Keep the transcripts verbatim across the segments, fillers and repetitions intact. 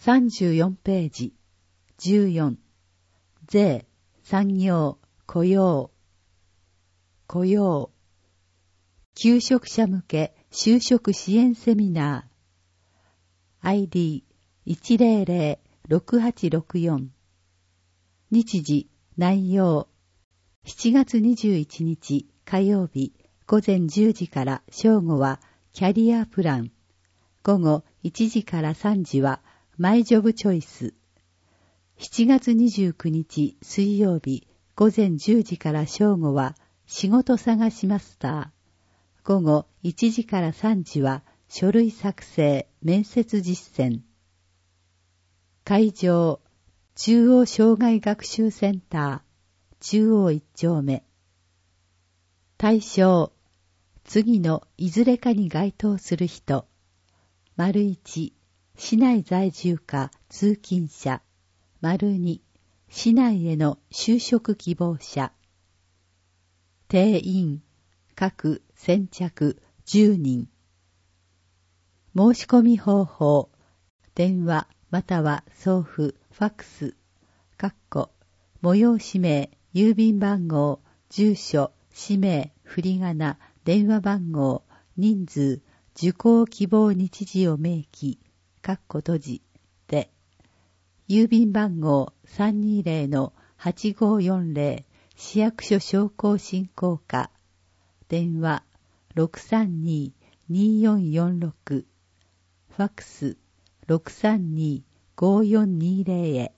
さんじゅうよんページ。じゅうよん。税、産業、雇用。雇用。求職者向け就職支援セミナー。アイディーいちゼロゼロ ろくはちろくよん。日時、内容。しちがつにじゅういちにち火曜日午前じゅうじから正午はキャリアプラン。午後いちじからさんじはマイジョブチョイス。しちがつにじゅうくにち水曜日午前じゅうじから正午は仕事探しマスター。午後いちじからさんじは書類作成、面接実践。会場、中央障害学習センター、中央一丁目。対象、次のいずれかに該当する人。丸一、市内在住か通勤者。丸二、市内への就職希望者。定員、各先着じゅうにん。申し込み方法、電話または送付、ファックス、括弧、催し名、郵便番号、住所、氏名、振り仮名、電話番号、人数、受講希望日時を明記、括弧閉じ、で、郵便番号 さんにゼロのはちごよんゼロ 市役所商工振興課、電話 ろくさんに にーよんよんろく、ファックス ろくさんに ごよんにゼロ へ。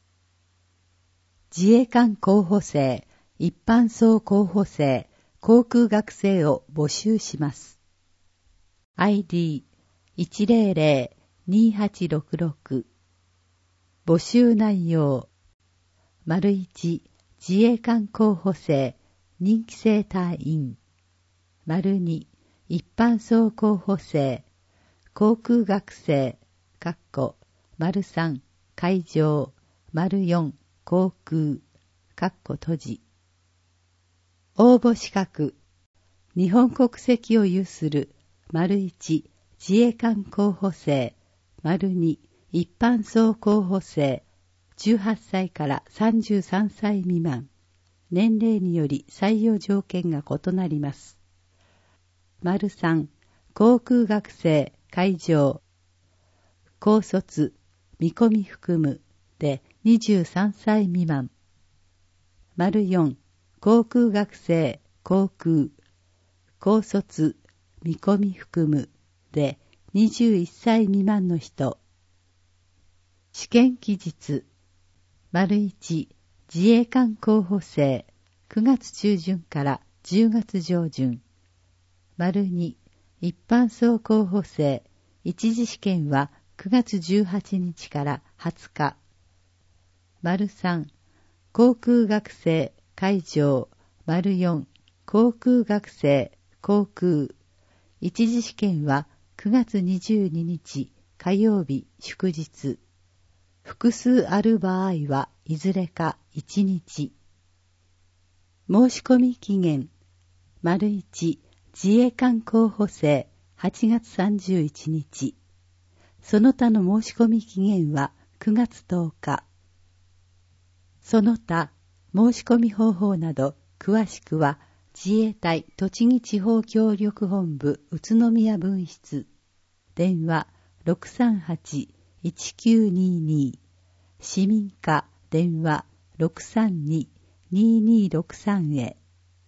自衛官候補生、一般層候補生、航空学生を募集します。アイディーいちゼロゼロ にーはちろくろく。募集内容。丸一、自衛官候補生、任期制隊員。丸二、一般層候補生、航空学生、括弧、丸三、海上、丸四、航空、括弧閉じ。応募資格。日本国籍を有する、丸一、自衛官候補生、丸二、一般層候補生、じゅうはっさいからさんじゅうさんさい未満。年齢により採用条件が異なります。丸三、航空学生、海上。高卒、見込み含むでにじゅうさんさい未満。丸四、航空学生、航空。高卒、見込み含むでにじゅういっさい未満の人。試験期日。丸一、自衛官候補生、くがつ中旬からじゅうがつ上旬。丸二、一般層候補生、一次試験はくがつじゅうはちにちからはつか。丸三、航空学生、海上。丸四、航空学生、航空。一次試験はくがつにじゅうににち火曜日祝日。複数ある場合はいずれかいちにち。申し込み期限。丸一、自衛官候補生はちがつさんじゅういちにち。その他の申し込み期限はくがつとおか。その他、申し込み方法など詳しくは自衛隊栃木地方協力本部宇都宮分室。電話 ろくさんはち いちきゅうにに。市民課電話 ろくさんに にーにーろくさん へ。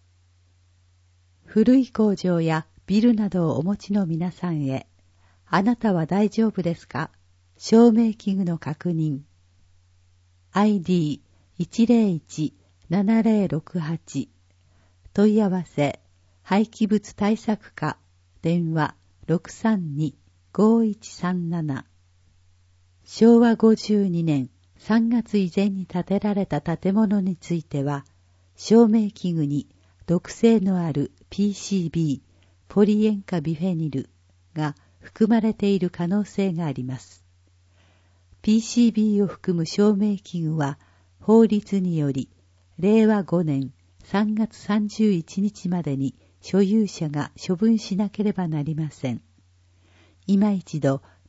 古い工場やビルなどをお持ちの皆さんへ。あなたは大丈夫ですか？証明器具の確認。アイディーいちゼロいち ななゼロろくはち。問い合わせ、廃棄物対策課、電話 ろくさんに ごいちさんなな。しょうわごじゅうにねんさんがつ以前に建てられた建物については、照明器具に毒性のある ピーシービー、ポリ塩化ビフェニルが含まれている可能性があります。ピーシービー を含む照明器具は、法律により、れいわごねんさんがつさんじゅういちにちまでに所有者が処分しなければなりません。今一度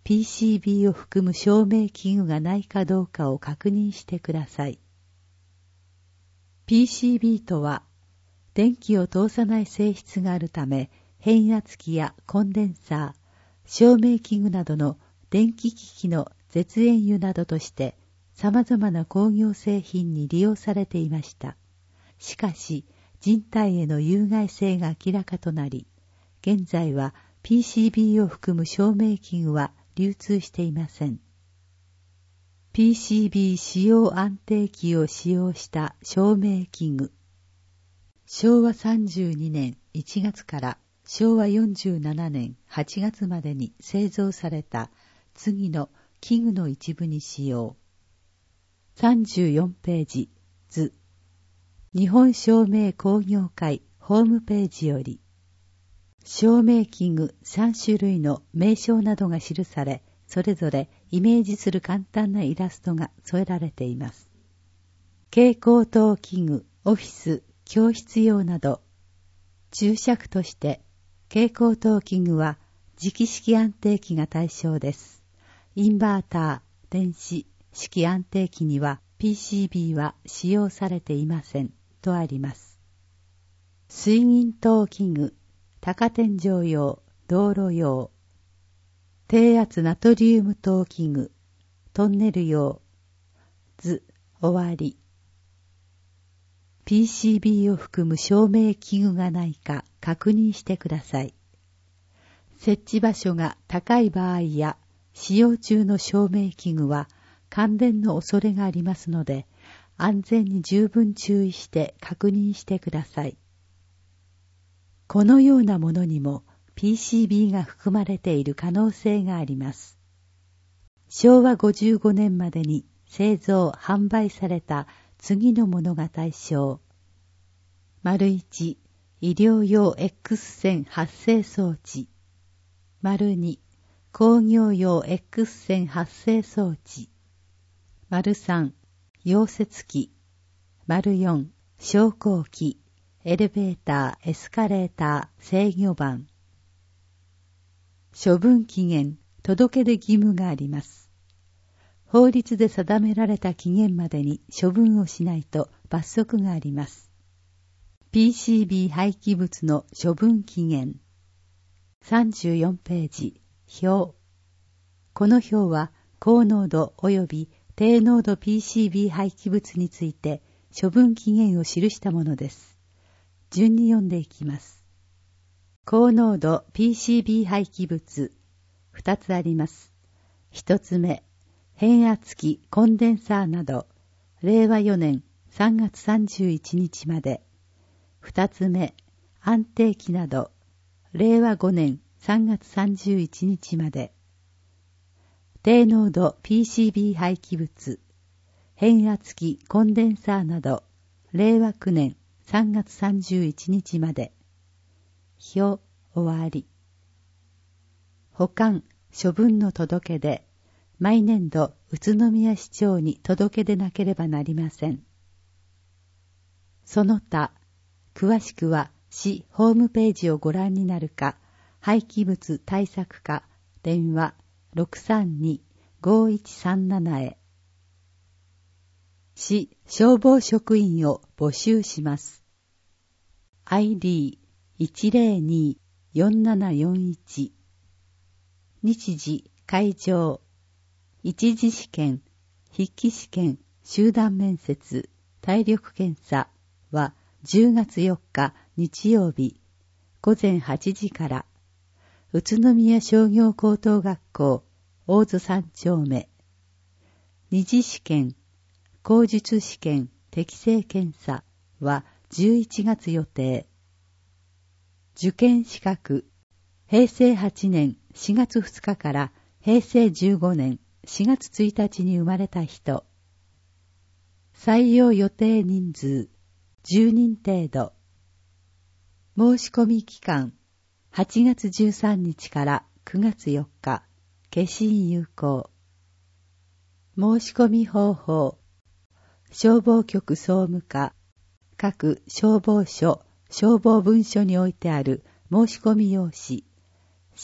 ピーシービー を含む照明器具がないかどうかを確認してください。ピーシービー とは、電気を通さない性質があるため、変圧器やコンデンサー、照明器具などの電気機器の絶縁油などとして様々な工業製品に利用されていました。しかし、人体への有害性が明らかとなり、現在は ピーシービー を含む照明器具は流通していません。ピーシービー 使用安定器を使用した照明器具。しょうわさんじゅうにねんいちがつからしょうわよんじゅうななねんはちがつまでに製造された次の器具の一部に使用。さんじゅうよんページ図。日本照明工業会ホームページより、照明器具さんしゅるいの名称などが記され、それぞれイメージする簡単なイラストが添えられています。蛍光灯器具、オフィス、教室用など、注釈として蛍光灯器具は磁気式安定器が対象です。インバーター、電子式安定器には ピーシービー は使用されていませんとあります。水銀灯器具、高天井用、道路用、低圧ナトリウム灯器具、トンネル用、図、終わり。ピーシービー を含む照明器具がないか確認してください。設置場所が高い場合や使用中の照明器具は感電の恐れがありますので、安全に十分注意して確認してください。このようなものにも ピーシービー が含まれている可能性があります。しょうわごじゅうごねんまでに製造・販売された次のものが対象。いち、医療用 X 線発生装置。に、工業用 X 線発生装置。さん、溶接機。よん、昇降機、エレベーター、エスカレーター、制御盤。処分期限、届け出義務があります。法律で定められた期限までに処分をしないと罰則があります。ピーシービー 廃棄物の処分期限。さんじゅうよんページ、表。この表は高濃度及び低濃度 ピーシービー 廃棄物について処分期限を記したものです。順に読んでいきます。高濃度 ピーシービー 廃棄物、二つあります。一つ目、変圧器、コンデンサーなど、れいわよねんさんがつさんじゅういちにちまで。二つ目、安定器など、れいわごねんさんがつさんじゅういちにちまで。低濃度 ピーシービー 廃棄物、変圧器、コンデンサーなど、れいわきゅうねんさんがつさんじゅういちにちまで。表、終わり。保管、処分の届け出、毎年度宇都宮市長に届け出なければなりません。その他、詳しくは市ホームページをご覧になるか、廃棄物対策課、電話 ろくさんに ごいちさんなな へ。市消防職員を募集します。アイディーいちぜろに よんななよんいち。日時、会場。一次試験、筆記試験、集団面接、体力検査はじゅうがつよっか日曜日、ごぜんはちじから、宇都宮商業高等学校、大津三丁目。二次試験、口述試験、適性検査はじゅういちがつ予定。受験資格、へいせいはちねんしがつふつかからへいせいじゅうごねんしがつついたちに生まれた人。採用予定人数じゅうにん程度。申し込み期間はちがつじゅうさんにちからくがつよっか、消印有効。申し込み方法、消防局総務課、各消防署、消防分署に置いてある申し込み用紙、市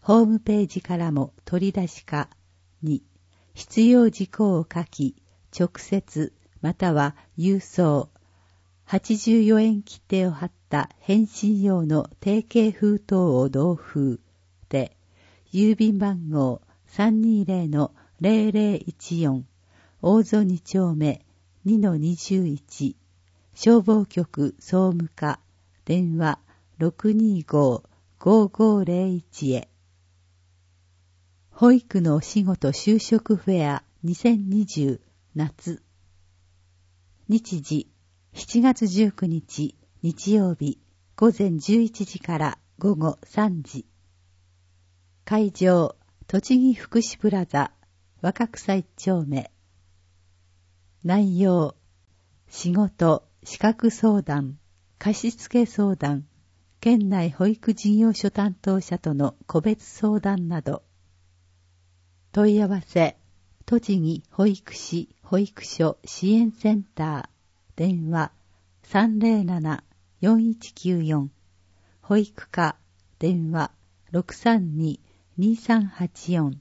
ホームページからも取り出しか。に、必要事項を書き、直接または郵送、はちじゅうよえん切手を貼った返信用の定型封筒を同封で、郵便番号 さんにーぜろのぜろぜろいちよん 大曽に丁目 にのにじゅういち 消防局総務課電話 ろくにーごーごーごーぜろいち へ。保育のお仕事就職フェアにせんにじゅう夏。日時しちがつじゅうくにち日曜日午前じゅういちじから午後さんじ。会場栃木福祉プラザ若草一丁目。内容仕事資格相談貸付相談県内保育事業所担当者との個別相談など。問い合わせ栃木保育士保育所支援センター電話 さんぜろなな よんいちきゅうよん 保育課電話 ろくさんに にさんはちよん。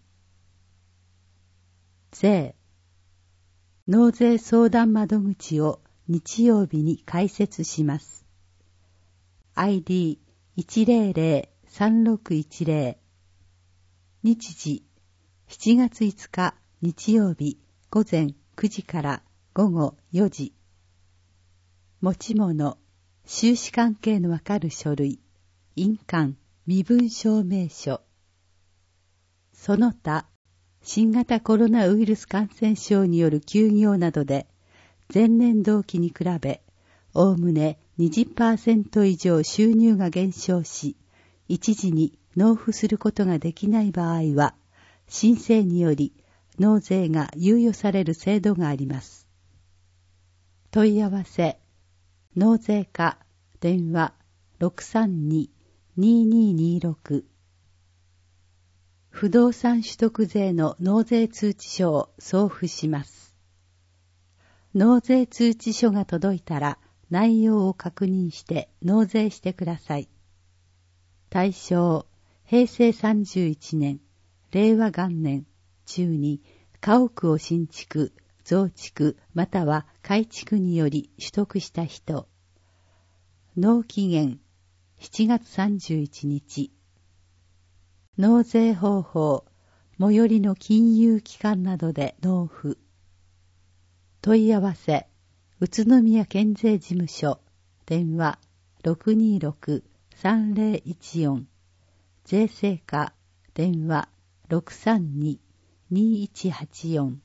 税納税相談窓口を日曜日に開設します。 アイディーいちぜろぜろさんろくいちぜろ。 日時しちがついつか日曜日午前くじから午後よじ。持ち物収支関係のわかる書類、印鑑、身分証明書。その他新型コロナウイルス感染症による休業などで前年同期に比べおおむね にじゅっパーセント 以上収入が減少し、一時に納付することができない場合は申請により納税が猶予される制度があります。問い合わせ納税課電話 ろくさんに ににーにーろく。 不動産取得税の納税通知書を送付します。納税通知書が届いたら内容を確認して納税してください。対象へいせいさんじゅういちねんれいわがんねん中に家屋を新築、増築または改築により取得した人。納期限しちがつさんじゅういちにち。納税方法最寄りの金融機関などで納付。問い合わせ宇都宮県税事務所電話 ろくにーろく さんぜろいちよん。 税制課電話 ろくさんに にいちはちよん。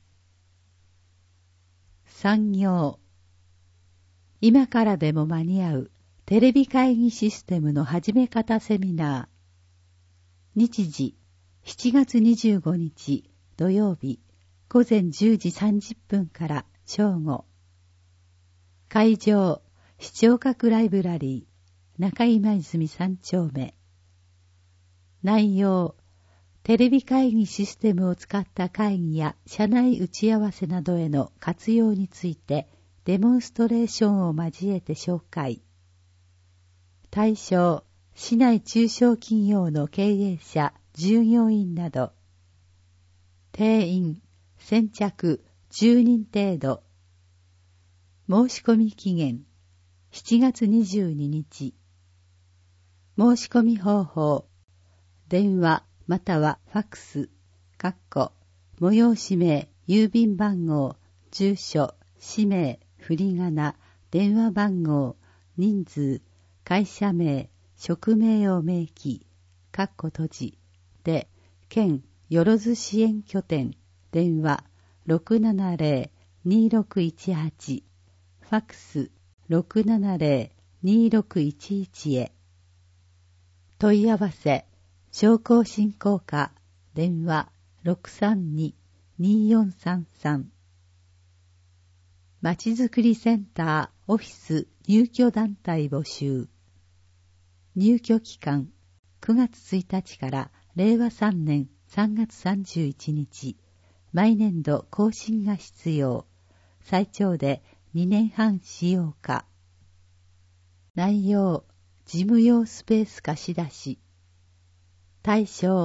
産業今からでも間に合うテレビ会議システムの始め方セミナー。日時しちがつにじゅうごにち土曜日午前じゅうじさんじゅっぷんから正午。会場視聴覚ライブラリー中今泉三丁目。内容テレビ会議システムを使った会議や社内打ち合わせなどへの活用についてデモンストレーションを交えて紹介。対象市内中小企業の経営者従業員など。定員先着じゅうにん程度。申し込み期限しちがつにじゅうににち。申し込み方法電話またはファックス、かっこ催し名、郵便番号、住所、氏名、振り仮名、電話番号、人数、会社名、職名を明記、かっこ閉じで、県よろず支援拠点、電話 ろくななぜろ にろくいちはち、ファックス ろくななぜろ にろくいちいち へ。問い合わせ商工振興課電話 ろくさんに によんさんさん。 まちづくりセンターオフィス入居団体募集。入居期間くがつついたちかられいわさんねんさんがつさんじゅういちにち。毎年度更新が必要。最長でにねんはん使用可。内容事務用スペース貸し出し。対象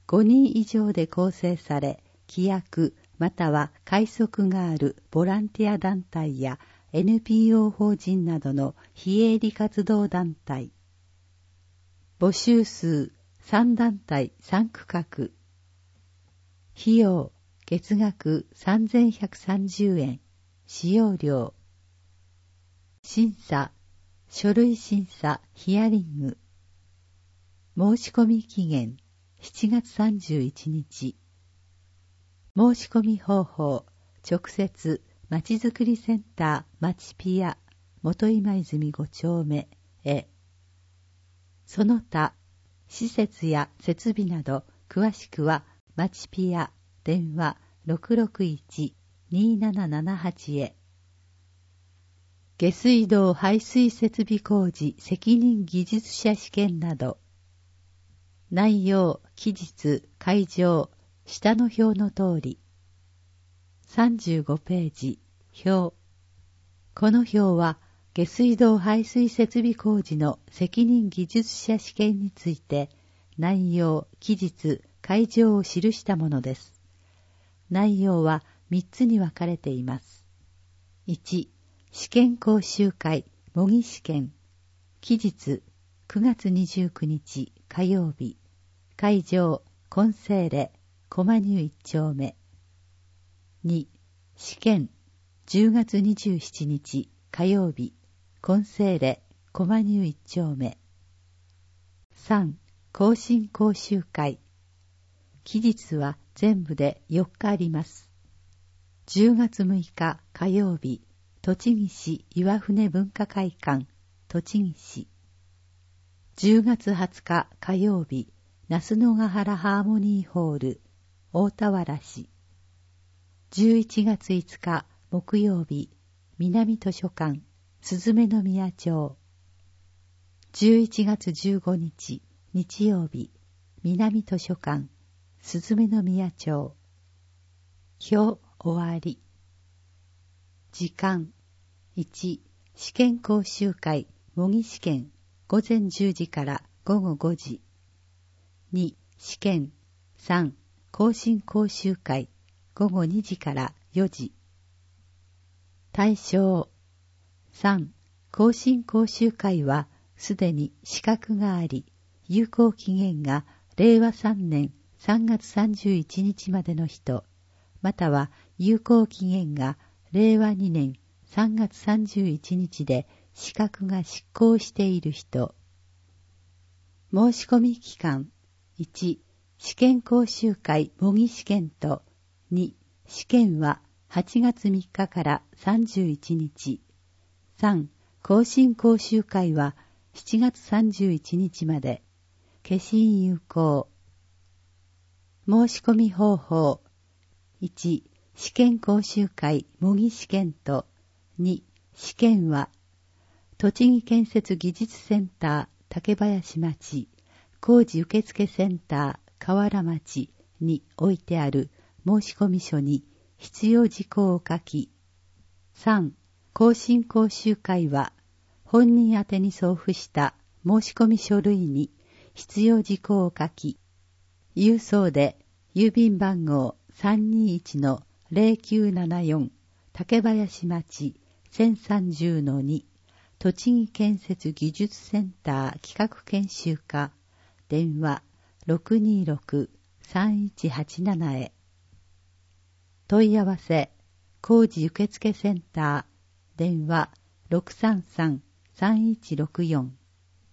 ごにん以上で構成され、規約または会則があるボランティア団体や エヌピーオー 法人などの非営利活動団体。募集数さん団体さん区画。費用月額さんぜんひゃくさんじゅうえん。使用料。審査書類審査ヒアリング。申し込み期限しちがつさんじゅういちにち。申し込み方法直接まちづくりセンターまちピア元今泉ご丁目へ。その他施設や設備など詳しくはまちピア電話 ろくろくいち にーななななはち へ。下水道排水設備工事責任技術者試験など。内容期日会場下の表の通り。さんじゅうごページ表。この表は下水道排水設備工事の責任技術者試験について内容期日会場を記したものです。内容はみっつに分かれています。いち試験講習会模擬試験。期日くがつにじゅうくにち火曜日。会場金星レ駒入いっ丁目。に試験じゅうがつにじゅうしちにち火曜日。金星レ駒入いっ丁目。さん更新講習会。期日は全部でよっかあります。じゅうがつむいか火曜日。栃木市岩船文化会館栃木市。じゅうがつはつか火曜日。那須野ヶ原ハーモニーホール大田原市。じゅういちがついつか木曜日。南図書館すずめの宮町。じゅういちがつじゅうごにち日曜日。南図書館すずめの宮町。表終わり。時間いち試験講習会模擬試験ごぜんじゅうじからごごごじ。に試験。さん更新講習会ごごにじからよじ。対象。さん更新講習会はすでに資格があり、有効期限がれいわさんねんさんがつさんじゅういちにちまでの人、または有効期限がれいわにねんさんがつさんじゅういちにちで資格が失効している人。申し込み期間いち試験講習会模擬試験とに試験ははちがつみっかからさんじゅういちにち。さん更新講習会はしちがつさんじゅういちにちまで。消印有効。申し込み方法いち試験講習会模擬試験とに試験は栃木建設技術センター竹林町工事受付センター河原町に置いてある申込書に必要事項を書き。さん更新講習会は本人宛てに送付した申込書類に必要事項を書き、郵送で郵便番号 さんにいちのぜろきゅうななよん 竹林町 せんさんじゅうのに 栃木建設技術センター企画研修課電話 ろくにーろく さんいちはちなな へ。問い合わせ工事受付センター電話 ろくさんさん さんいちろくよん。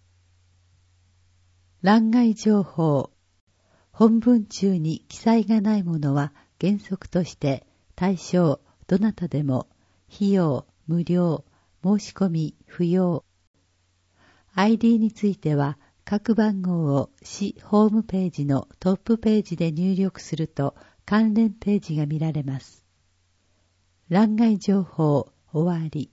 欄外情報。本文中に記載がないものは原則として対象どなたでも費用無料申し込み不要。アイディー については各番号を市ホームページのトップページで入力すると関連ページが見られます。欄外情報終わり。